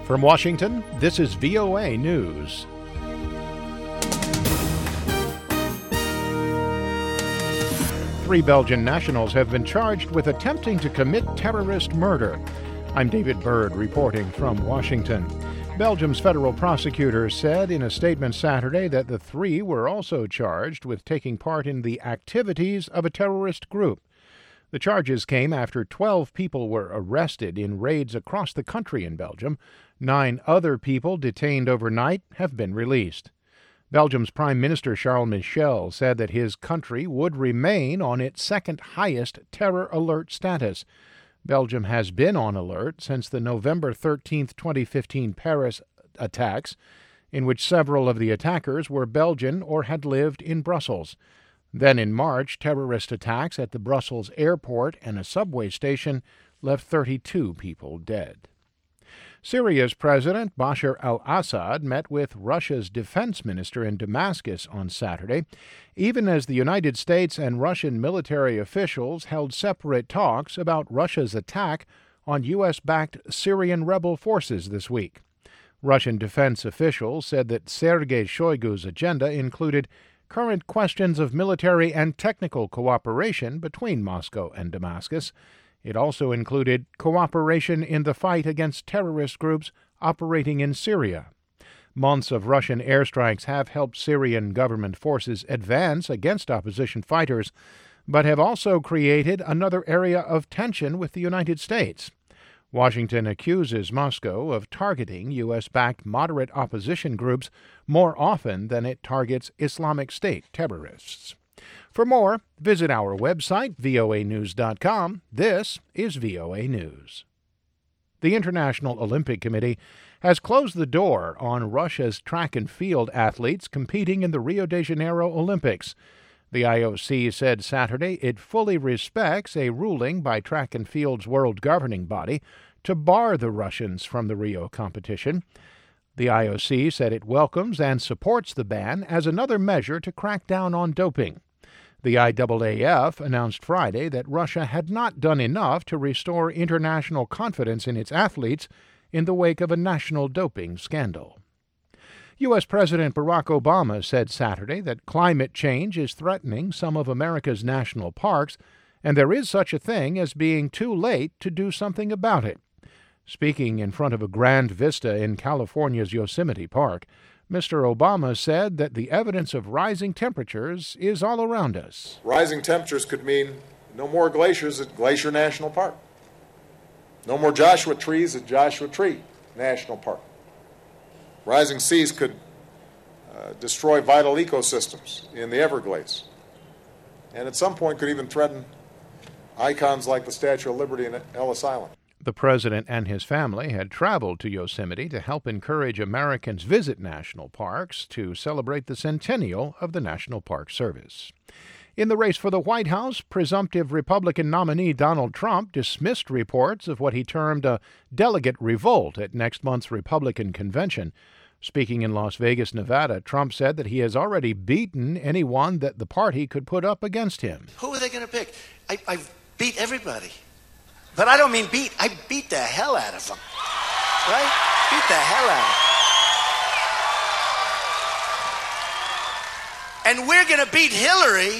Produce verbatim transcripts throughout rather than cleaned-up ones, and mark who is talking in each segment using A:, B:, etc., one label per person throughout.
A: From Washington, this is V O A News. Three Belgian nationals have been charged with attempting to commit terrorist murder. I'm David Byrd reporting from Washington. Belgium's federal prosecutors said in a statement Saturday that the three were also charged with taking part in the activities of a terrorist group. The charges came after twelve people were arrested in raids across the country in Belgium. Nine other people detained overnight have been released. Belgium's Prime Minister Charles Michel said that his country would remain on its second highest terror alert status. Belgium has been on alert since the November thirteenth, twenty fifteen Paris attacks, in which several of the attackers were Belgian or had lived in Brussels. Then in March, terrorist attacks at the Brussels airport and a subway station left thirty-two people dead. Syria's President Bashar al-Assad met with Russia's defense minister in Damascus on Saturday, even as the United States and Russian military officials held separate talks about Russia's attack on U S-backed Syrian rebel forces this week. Russian defense officials said that Sergei Shoigu's agenda included current questions of military and technical cooperation between Moscow and Damascus. It also included cooperation in the fight against terrorist groups operating in Syria. Months of Russian airstrikes have helped Syrian government forces advance against opposition fighters, but have also created another area of tension with the United States. Washington accuses Moscow of targeting U S-backed moderate opposition groups more often than it targets Islamic State terrorists. For more, visit our website, V O A news dot com. This is V O A News. The International Olympic Committee has closed the door on Russia's track and field athletes competing in the Rio de Janeiro Olympics. The I O C said Saturday it fully respects a ruling by track and field's world governing body to bar the Russians from the Rio competition. The I O C said it welcomes and supports the ban as another measure to crack down on doping. The I A A F announced Friday that Russia had not done enough to restore international confidence in its athletes in the wake of a national doping scandal. U S. President Barack Obama said Saturday that climate change is threatening some of America's national parks, and there is such a thing as being too late to do something about it. Speaking in front of a grand vista in California's Yosemite Park, Mister Obama said that the evidence of rising temperatures is all around us.
B: Rising temperatures could mean no more glaciers at Glacier National Park, no more Joshua trees at Joshua Tree National Park. Rising seas could uh, destroy vital ecosystems in the Everglades, and at some point could even threaten icons like the Statue of Liberty in Ellis Island.
A: The president and his family had traveled to Yosemite to help encourage Americans visit national parks to celebrate the centennial of the National Park Service. In the race for the White House, presumptive Republican nominee Donald Trump dismissed reports of what he termed a delegate revolt at next month's Republican convention. Speaking in Las Vegas, Nevada, Trump said that he has already beaten anyone that the party could put up against him.
C: Who are they going to pick? I, I've beat everybody. But I don't mean beat. I beat the hell out of them. Right? Beat the hell out of them. And we're going to beat Hillary.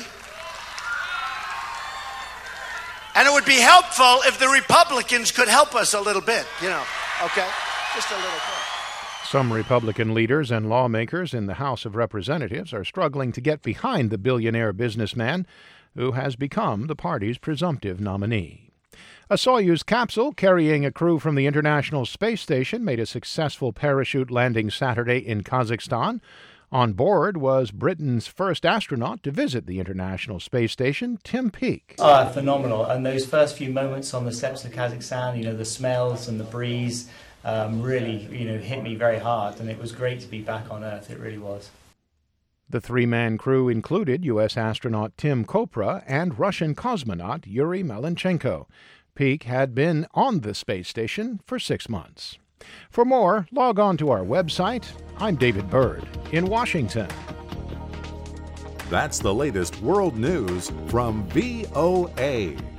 C: And it would be helpful if the Republicans could help us a little bit, you know. Okay? Just a little bit.
A: Some Republican leaders and lawmakers in the House of Representatives are struggling to get behind the billionaire businessman who has become the party's presumptive nominee. A Soyuz capsule carrying a crew from the International Space Station made a successful parachute landing Saturday in Kazakhstan. On board was Britain's first astronaut to visit the International Space Station, Tim Peake.
D: Oh, phenomenal. And those first few moments on the steppes of Kazakhstan, you know, the smells and the breeze um, really, you know, hit me very hard. And it was great to be back on Earth. It really was.
A: The three-man crew included U S astronaut Tim Kopra and Russian cosmonaut Yuri Malenchenko. Peake had been on the space station for six months. For more, log on to our website. I'm David Byrd in Washington.
E: That's the latest world news from V O A.